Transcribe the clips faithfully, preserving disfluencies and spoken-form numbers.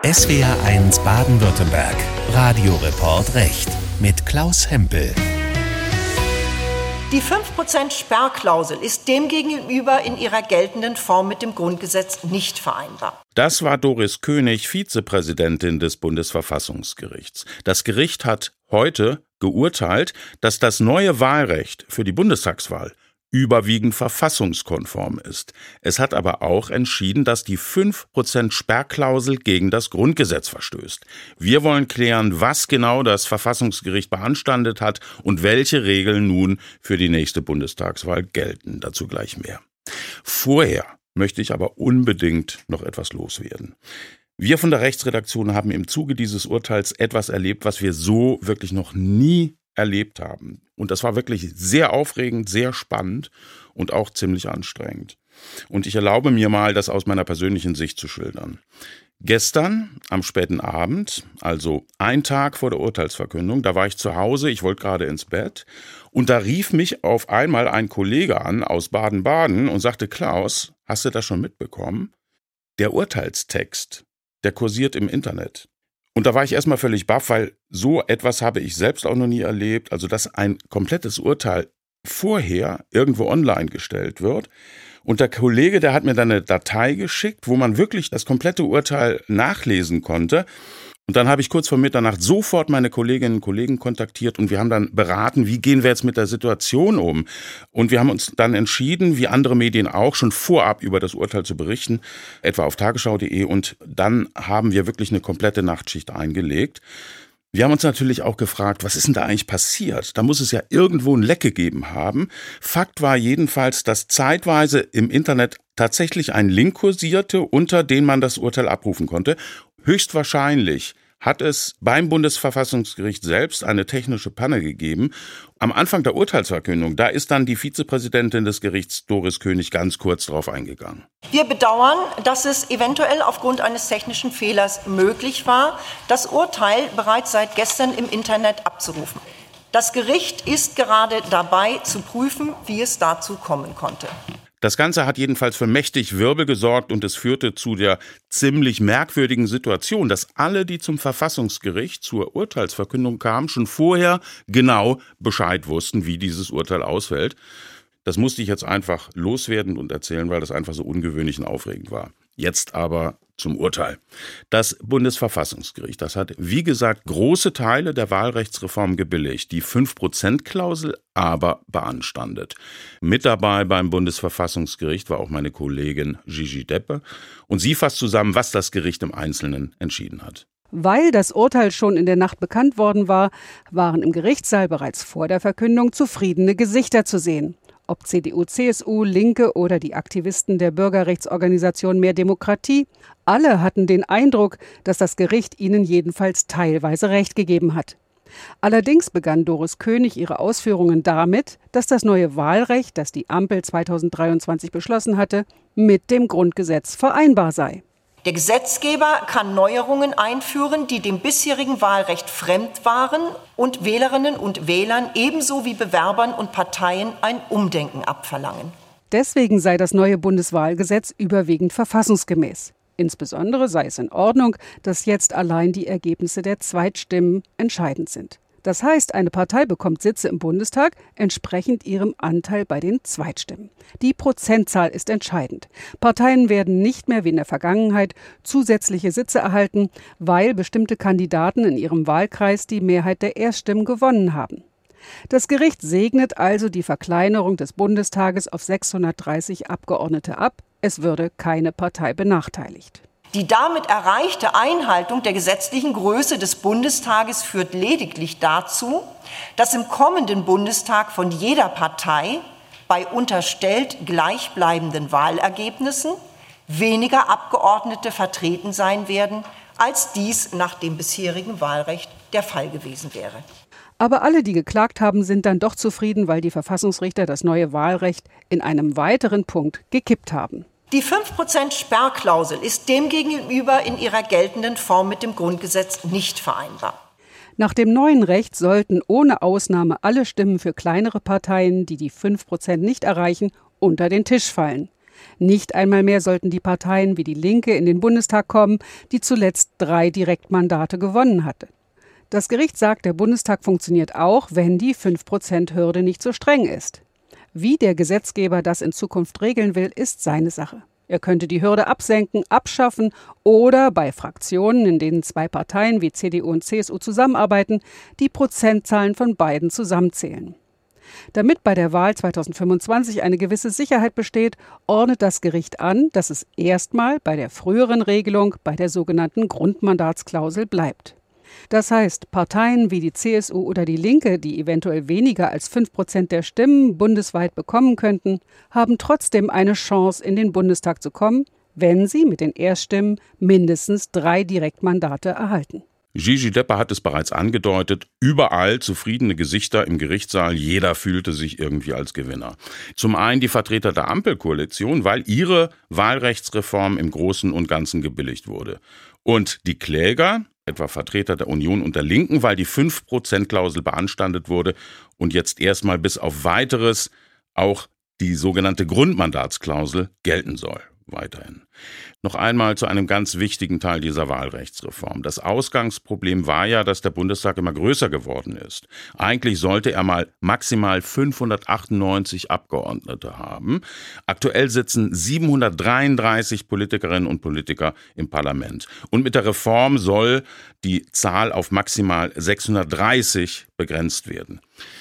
S W R eins Baden-Württemberg. Radioreport Recht mit Klaus Hempel. Die fünf Prozent Sperrklausel ist demgegenüber in ihrer geltenden Form mit dem Grundgesetz nicht vereinbar. Das war Doris König, Vizepräsidentin des Bundesverfassungsgerichts. Das Gericht hat heute geurteilt, dass das neue Wahlrecht für die Bundestagswahl überwiegend verfassungskonform ist. Es hat aber auch entschieden, dass die fünf Prozent Sperrklausel gegen das Grundgesetz verstößt. Wir wollen klären, was genau das Verfassungsgericht beanstandet hat und welche Regeln nun für die nächste Bundestagswahl gelten. Dazu gleich mehr. Vorher möchte ich aber unbedingt noch etwas loswerden. Wir von der Rechtsredaktion haben im Zuge dieses Urteils etwas erlebt, was wir so wirklich noch nie erlebt haben. Und das war wirklich sehr aufregend, sehr spannend und auch ziemlich anstrengend. Und ich erlaube mir mal, das aus meiner persönlichen Sicht zu schildern. Gestern am späten Abend, also ein Tag vor der Urteilsverkündung, da war ich zu Hause, ich wollte gerade ins Bett und da rief mich auf einmal ein Kollege an aus Baden-Baden und sagte: Klaus, hast du das schon mitbekommen? Der Urteilstext, der kursiert im Internet. Und da war ich erstmal völlig baff, weil so etwas habe ich selbst auch noch nie erlebt. Also, dass ein komplettes Urteil vorher irgendwo online gestellt wird. Und der Kollege, der hat mir dann eine Datei geschickt, wo man wirklich das komplette Urteil nachlesen konnte. Und dann habe ich kurz vor Mitternacht sofort meine Kolleginnen und Kollegen kontaktiert und wir haben dann beraten, wie gehen wir jetzt mit der Situation um. Und wir haben uns dann entschieden, wie andere Medien auch, schon vorab über das Urteil zu berichten, etwa auf tagesschau punkt de. Und dann haben wir wirklich eine komplette Nachtschicht eingelegt. Wir haben uns natürlich auch gefragt, was ist denn da eigentlich passiert? Da muss es ja irgendwo ein Leck gegeben haben. Fakt war jedenfalls, dass zeitweise im Internet tatsächlich ein Link kursierte, unter den man das Urteil abrufen konnte. Höchstwahrscheinlich hat es beim Bundesverfassungsgericht selbst eine technische Panne gegeben. Am Anfang der Urteilsverkündung, da ist dann die Vizepräsidentin des Gerichts, Doris König, ganz kurz drauf eingegangen. Wir bedauern, dass es eventuell aufgrund eines technischen Fehlers möglich war, das Urteil bereits seit gestern im Internet abzurufen. Das Gericht ist gerade dabei zu prüfen, wie es dazu kommen konnte. Das Ganze hat jedenfalls für mächtig Wirbel gesorgt und es führte zu der ziemlich merkwürdigen Situation, dass alle, die zum Verfassungsgericht zur Urteilsverkündung kamen, schon vorher genau Bescheid wussten, wie dieses Urteil ausfällt. Das musste ich jetzt einfach loswerden und erzählen, weil das einfach so ungewöhnlich und aufregend war. Jetzt aber zum Urteil. Das Bundesverfassungsgericht, das hat, wie gesagt, große Teile der Wahlrechtsreform gebilligt, die fünf Prozent Klausel aber beanstandet. Mit dabei beim Bundesverfassungsgericht war auch meine Kollegin Gigi Deppe und sie fasst zusammen, was das Gericht im Einzelnen entschieden hat. Weil das Urteil schon in der Nacht bekannt worden war, waren im Gerichtssaal bereits vor der Verkündung zufriedene Gesichter zu sehen. Ob C D U, C S U, Linke oder die Aktivisten der Bürgerrechtsorganisation Mehr Demokratie, alle hatten den Eindruck, dass das Gericht ihnen jedenfalls teilweise Recht gegeben hat. Allerdings begann Doris König ihre Ausführungen damit, dass das neue Wahlrecht, das die Ampel zweitausenddreiundzwanzig beschlossen hatte, mit dem Grundgesetz vereinbar sei. Der Gesetzgeber kann Neuerungen einführen, die dem bisherigen Wahlrecht fremd waren und Wählerinnen und Wählern ebenso wie Bewerbern und Parteien ein Umdenken abverlangen. Deswegen sei das neue Bundeswahlgesetz überwiegend verfassungsgemäß. Insbesondere sei es in Ordnung, dass jetzt allein die Ergebnisse der Zweitstimmen entscheidend sind. Das heißt, eine Partei bekommt Sitze im Bundestag entsprechend ihrem Anteil bei den Zweitstimmen. Die Prozentzahl ist entscheidend. Parteien werden nicht mehr wie in der Vergangenheit zusätzliche Sitze erhalten, weil bestimmte Kandidaten in ihrem Wahlkreis die Mehrheit der Erststimmen gewonnen haben. Das Gericht segnet also die Verkleinerung des Bundestages auf sechshundertdreißig Abgeordnete ab. Es würde keine Partei benachteiligt. Die damit erreichte Einhaltung der gesetzlichen Größe des Bundestages führt lediglich dazu, dass im kommenden Bundestag von jeder Partei bei unterstellt gleichbleibenden Wahlergebnissen weniger Abgeordnete vertreten sein werden, als dies nach dem bisherigen Wahlrecht der Fall gewesen wäre. Aber alle, die geklagt haben, sind dann doch zufrieden, weil die Verfassungsrichter das neue Wahlrecht in einem weiteren Punkt gekippt haben. Die fünf Prozent Sperrklausel ist demgegenüber in ihrer geltenden Form mit dem Grundgesetz nicht vereinbar. Nach dem neuen Recht sollten ohne Ausnahme alle Stimmen für kleinere Parteien, die die fünf Prozent nicht erreichen, unter den Tisch fallen. Nicht einmal mehr sollten die Parteien wie die Linke in den Bundestag kommen, die zuletzt drei Direktmandate gewonnen hatte. Das Gericht sagt, der Bundestag funktioniert auch, wenn die fünf Prozent Hürde nicht so streng ist. Wie der Gesetzgeber das in Zukunft regeln will, ist seine Sache. Er könnte die Hürde absenken, abschaffen oder bei Fraktionen, in denen zwei Parteien wie C D U und C S U zusammenarbeiten, die Prozentzahlen von beiden zusammenzählen. Damit bei der Wahl zweitausendfünfundzwanzig eine gewisse Sicherheit besteht, ordnet das Gericht an, dass es erstmal bei der früheren Regelung bei der sogenannten Grundmandatsklausel bleibt. Das heißt, Parteien wie die C S U oder die Linke, die eventuell weniger als fünf Prozent der Stimmen bundesweit bekommen könnten, haben trotzdem eine Chance, in den Bundestag zu kommen, wenn sie mit den Erststimmen mindestens drei Direktmandate erhalten. Gigi Depper hat es bereits angedeutet, überall zufriedene Gesichter im Gerichtssaal, jeder fühlte sich irgendwie als Gewinner. Zum einen die Vertreter der Ampelkoalition, weil ihre Wahlrechtsreform im Großen und Ganzen gebilligt wurde. Und die Kläger, etwa Vertreter der Union und der Linken, weil die fünf Prozent Klausel beanstandet wurde und jetzt erstmal bis auf Weiteres auch die sogenannte Grundmandatsklausel gelten soll. Weiterhin. Noch einmal zu einem ganz wichtigen Teil dieser Wahlrechtsreform. Das Ausgangsproblem war ja, dass der Bundestag immer größer geworden ist. Eigentlich sollte er mal maximal fünfhundertachtundneunzig Abgeordnete haben. Aktuell sitzen siebenhundertdreiunddreißig Politikerinnen und Politiker im Parlament. Und mit der Reform soll die Zahl auf maximal sechshundertdreißig begrenzt werden.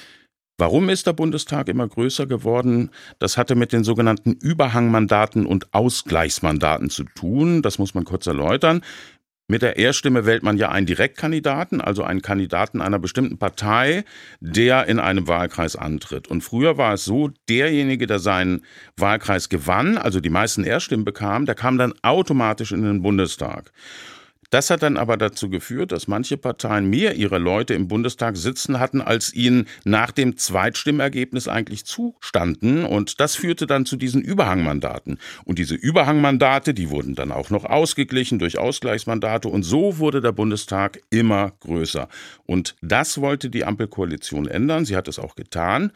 Warum ist der Bundestag immer größer geworden? Das hatte mit den sogenannten Überhangmandaten und Ausgleichsmandaten zu tun. Das muss man kurz erläutern. Mit der Erststimme wählt man ja einen Direktkandidaten, also einen Kandidaten einer bestimmten Partei, der in einem Wahlkreis antritt. Und früher war es so, derjenige, der seinen Wahlkreis gewann, also die meisten Erststimmen bekam, der kam dann automatisch in den Bundestag. Das hat dann aber dazu geführt, dass manche Parteien mehr ihre Leute im Bundestag sitzen hatten, als ihnen nach dem Zweitstimmergebnis eigentlich zustanden. Und das führte dann zu diesen Überhangmandaten. Und diese Überhangmandate, die wurden dann auch noch ausgeglichen durch Ausgleichsmandate. Und so wurde der Bundestag immer größer. Und das wollte die Ampelkoalition ändern. Sie hat es auch getan.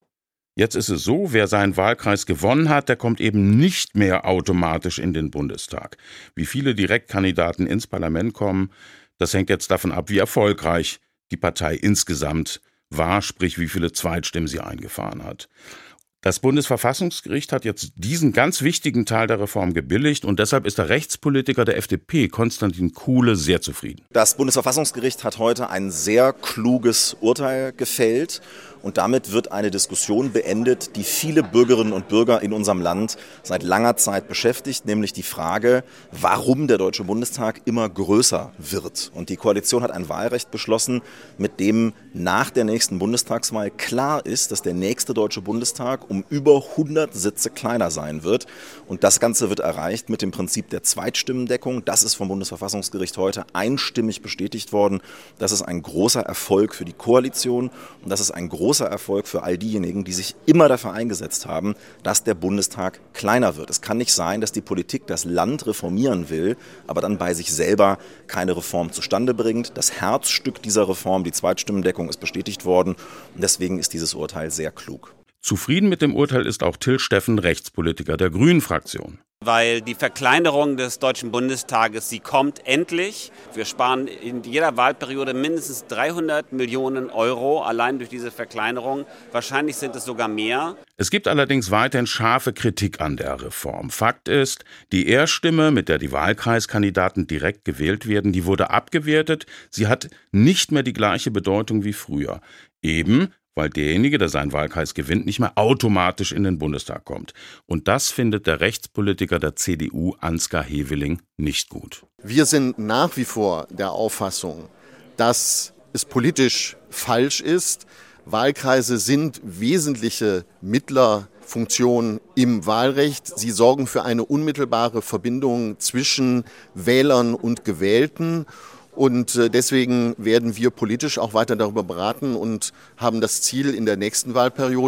Jetzt ist es so, wer seinen Wahlkreis gewonnen hat, der kommt eben nicht mehr automatisch in den Bundestag. Wie viele Direktkandidaten ins Parlament kommen, das hängt jetzt davon ab, wie erfolgreich die Partei insgesamt war, sprich wie viele Zweitstimmen sie eingefahren hat. Das Bundesverfassungsgericht hat jetzt diesen ganz wichtigen Teil der Reform gebilligt und deshalb ist der Rechtspolitiker der F D P, Konstantin Kuhle, sehr zufrieden. Das Bundesverfassungsgericht hat heute ein sehr kluges Urteil gefällt. Und damit wird eine Diskussion beendet, die viele Bürgerinnen und Bürger in unserem Land seit langer Zeit beschäftigt, nämlich die Frage, warum der Deutsche Bundestag immer größer wird. Und die Koalition hat ein Wahlrecht beschlossen, mit dem nach der nächsten Bundestagswahl klar ist, dass der nächste Deutsche Bundestag um über hundert Sitze kleiner sein wird. Und das Ganze wird erreicht mit dem Prinzip der Zweitstimmendeckung. Das ist vom Bundesverfassungsgericht heute einstimmig bestätigt worden. Das ist ein großer Erfolg für die Koalition und das ist ein großer Erfolg für all diejenigen, die sich immer dafür eingesetzt haben, dass der Bundestag kleiner wird. Es kann nicht sein, dass die Politik das Land reformieren will, aber dann bei sich selber keine Reform zustande bringt. Das Herzstück dieser Reform, die Zweitstimmendeckung, ist bestätigt worden und deswegen ist dieses Urteil sehr klug. Zufrieden mit dem Urteil ist auch Till Steffen, Rechtspolitiker der Grünen-Fraktion. Weil die Verkleinerung des Deutschen Bundestages, sie kommt endlich. Wir sparen in jeder Wahlperiode mindestens dreihundert Millionen Euro allein durch diese Verkleinerung. Wahrscheinlich sind es sogar mehr. Es gibt allerdings weiterhin scharfe Kritik an der Reform. Fakt ist, die Erststimme, mit der die Wahlkreiskandidaten direkt gewählt werden, die wurde abgewertet. Sie hat nicht mehr die gleiche Bedeutung wie früher. Eben weil derjenige, der seinen Wahlkreis gewinnt, nicht mehr automatisch in den Bundestag kommt. Und das findet der Rechtspolitiker der C D U, Ansgar Heveling, nicht gut. Wir sind nach wie vor der Auffassung, dass es politisch falsch ist. Wahlkreise sind wesentliche Mittlerfunktionen im Wahlrecht. Sie sorgen für eine unmittelbare Verbindung zwischen Wählern und Gewählten. Und deswegen werden wir politisch auch weiter darüber beraten und haben das Ziel, in der nächsten Wahlperiode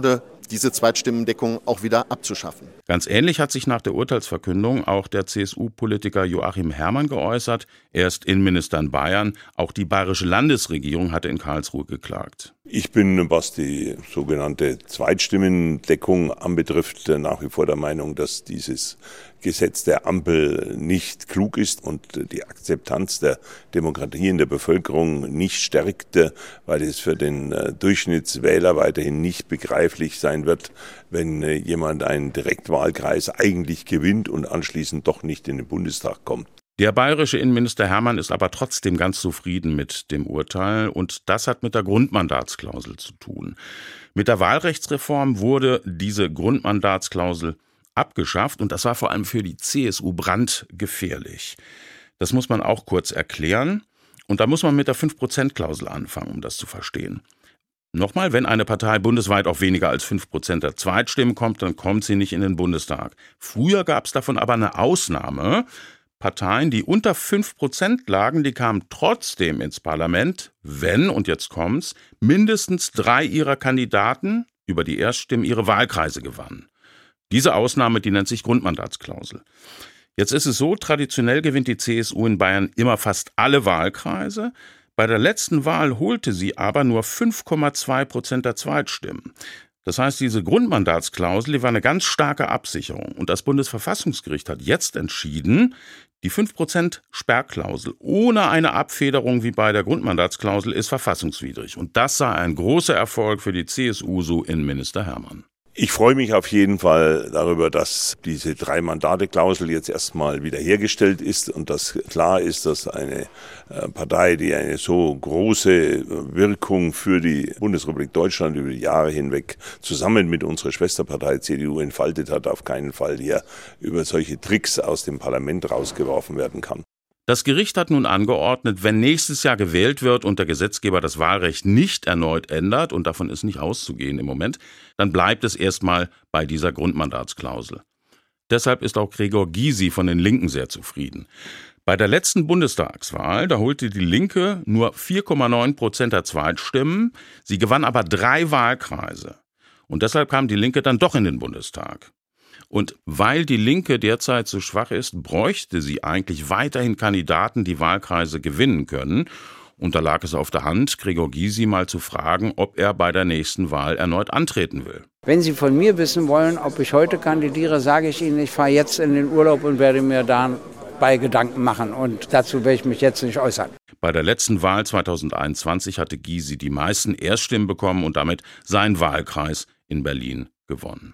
diese Zweitstimmendeckung auch wieder abzuschaffen. Ganz ähnlich hat sich nach der Urteilsverkündung auch der C S U-Politiker Joachim Herrmann geäußert. Er ist Innenminister in Bayern. Auch die bayerische Landesregierung hatte in Karlsruhe geklagt. Ich bin, was die sogenannte Zweitstimmendeckung anbetrifft, nach wie vor der Meinung, dass dieses Gesetz der Ampel nicht klug ist und die Akzeptanz der Demokratie in der Bevölkerung nicht stärkt, weil es für den Durchschnittswähler weiterhin nicht begreiflich sein wird, wenn jemand einen Direktwahlkreis eigentlich gewinnt und anschließend doch nicht in den Bundestag kommt. Der bayerische Innenminister Herrmann ist aber trotzdem ganz zufrieden mit dem Urteil und das hat mit der Grundmandatsklausel zu tun. Mit der Wahlrechtsreform wurde diese Grundmandatsklausel abgeschafft und das war vor allem für die C S U brandgefährlich. Das muss man auch kurz erklären und da muss man mit der fünf Prozent Klausel anfangen, um das zu verstehen. Nochmal, wenn eine Partei bundesweit auf weniger als fünf Prozent der Zweitstimmen kommt, dann kommt sie nicht in den Bundestag. Früher gab es davon aber eine Ausnahme. Parteien, die unter fünf Prozent lagen, die kamen trotzdem ins Parlament, wenn, und jetzt kommt's, mindestens drei ihrer Kandidaten über die Erststimmen ihre Wahlkreise gewannen. Diese Ausnahme, die nennt sich Grundmandatsklausel. Jetzt ist es so, traditionell gewinnt die C S U in Bayern immer fast alle Wahlkreise. Bei der letzten Wahl holte sie aber nur fünf Komma zwei Prozent der Zweitstimmen. Das heißt, diese Grundmandatsklausel, die war eine ganz starke Absicherung. Und das Bundesverfassungsgericht hat jetzt entschieden, die fünf Prozent Sperrklausel ohne eine Abfederung wie bei der Grundmandatsklausel ist verfassungswidrig. Und das sei ein großer Erfolg für die C S U, so Innenminister Herrmann. Ich freue mich auf jeden Fall darüber, dass diese Drei-Mandate-Klausel jetzt erstmal wiederhergestellt ist und dass klar ist, dass eine Partei, die eine so große Wirkung für die Bundesrepublik Deutschland über die Jahre hinweg zusammen mit unserer Schwesterpartei C D U entfaltet hat, auf keinen Fall hier über solche Tricks aus dem Parlament rausgeworfen werden kann. Das Gericht hat nun angeordnet, wenn nächstes Jahr gewählt wird und der Gesetzgeber das Wahlrecht nicht erneut ändert, und davon ist nicht auszugehen im Moment, dann bleibt es erstmal bei dieser Grundmandatsklausel. Deshalb ist auch Gregor Gysi von den Linken sehr zufrieden. Bei der letzten Bundestagswahl, da holte die Linke nur vier Komma neun Prozent der Zweitstimmen, sie gewann aber drei Wahlkreise. Und deshalb kam die Linke dann doch in den Bundestag. Und weil die Linke derzeit so schwach ist, bräuchte sie eigentlich weiterhin Kandidaten, die Wahlkreise gewinnen können. Und da lag es auf der Hand, Gregor Gysi mal zu fragen, ob er bei der nächsten Wahl erneut antreten will. Wenn Sie von mir wissen wollen, ob ich heute kandidiere, sage ich Ihnen, ich fahre jetzt in den Urlaub und werde mir dabei Gedanken machen. Und dazu werde ich mich jetzt nicht äußern. Bei der letzten Wahl zweitausendeinundzwanzig hatte Gysi die meisten Erststimmen bekommen und damit seinen Wahlkreis in Berlin gewonnen.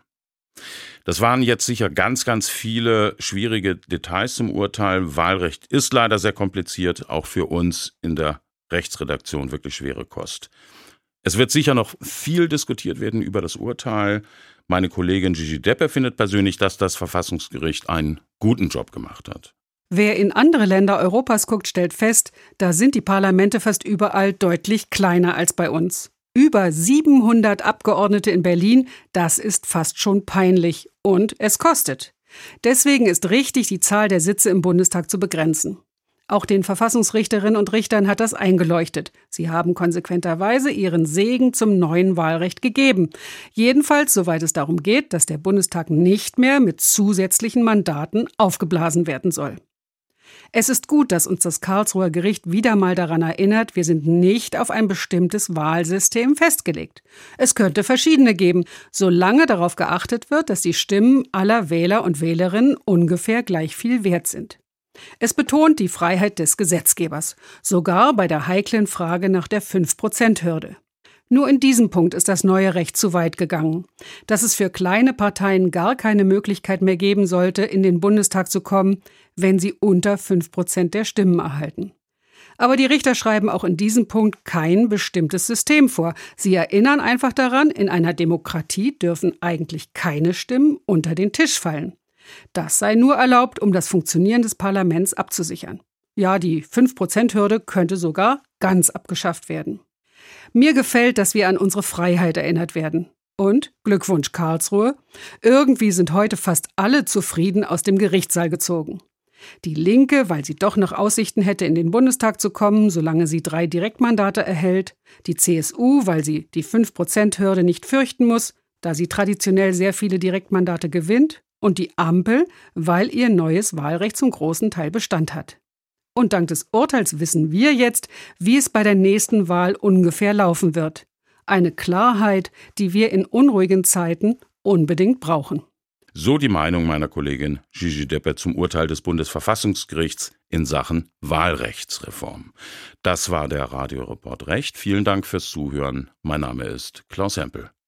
Das waren jetzt sicher ganz, ganz viele schwierige Details zum Urteil. Wahlrecht ist leider sehr kompliziert, auch für uns in der Rechtsredaktion wirklich schwere Kost. Es wird sicher noch viel diskutiert werden über das Urteil. Meine Kollegin Gigi Deppe findet persönlich, dass das Verfassungsgericht einen guten Job gemacht hat. Wer in andere Länder Europas guckt, stellt fest, da sind die Parlamente fast überall deutlich kleiner als bei uns. Über siebenhundert Abgeordnete in Berlin, das ist fast schon peinlich und es kostet. Deswegen ist richtig, die Zahl der Sitze im Bundestag zu begrenzen. Auch den Verfassungsrichterinnen und Richtern hat das eingeleuchtet. Sie haben konsequenterweise ihren Segen zum neuen Wahlrecht gegeben. Jedenfalls, soweit es darum geht, dass der Bundestag nicht mehr mit zusätzlichen Mandaten aufgeblasen werden soll. Es ist gut, dass uns das Karlsruher Gericht wieder mal daran erinnert, wir sind nicht auf ein bestimmtes Wahlsystem festgelegt. Es könnte verschiedene geben, solange darauf geachtet wird, dass die Stimmen aller Wähler und Wählerinnen ungefähr gleich viel wert sind. Es betont die Freiheit des Gesetzgebers, sogar bei der heiklen Frage nach der fünf Prozent Hürde. Nur in diesem Punkt ist das neue Recht zu weit gegangen. Dass es für kleine Parteien gar keine Möglichkeit mehr geben sollte, in den Bundestag zu kommen, wenn sie unter fünf Prozent der Stimmen erhalten. Aber die Richter schreiben auch in diesem Punkt kein bestimmtes System vor. Sie erinnern einfach daran, in einer Demokratie dürfen eigentlich keine Stimmen unter den Tisch fallen. Das sei nur erlaubt, um das Funktionieren des Parlaments abzusichern. Ja, die fünf Prozent Hürde könnte sogar ganz abgeschafft werden. Mir gefällt, dass wir an unsere Freiheit erinnert werden. Und Glückwunsch Karlsruhe, irgendwie sind heute fast alle zufrieden aus dem Gerichtssaal gezogen. Die Linke, weil sie doch noch Aussichten hätte, in den Bundestag zu kommen, solange sie drei Direktmandate erhält. Die C S U, weil sie die fünf Prozent Hürde nicht fürchten muss. da sie traditionell sehr viele Direktmandate gewinnt, und die Ampel, weil ihr neues Wahlrecht zum großen Teil Bestand hat. Und dank des Urteils wissen wir jetzt, wie es bei der nächsten Wahl ungefähr laufen wird. Eine Klarheit, die wir in unruhigen Zeiten unbedingt brauchen. So die Meinung meiner Kollegin Gigi Deppe zum Urteil des Bundesverfassungsgerichts in Sachen Wahlrechtsreform. Das war der Radioreport Recht. Vielen Dank fürs Zuhören. Mein Name ist Klaus Hempel.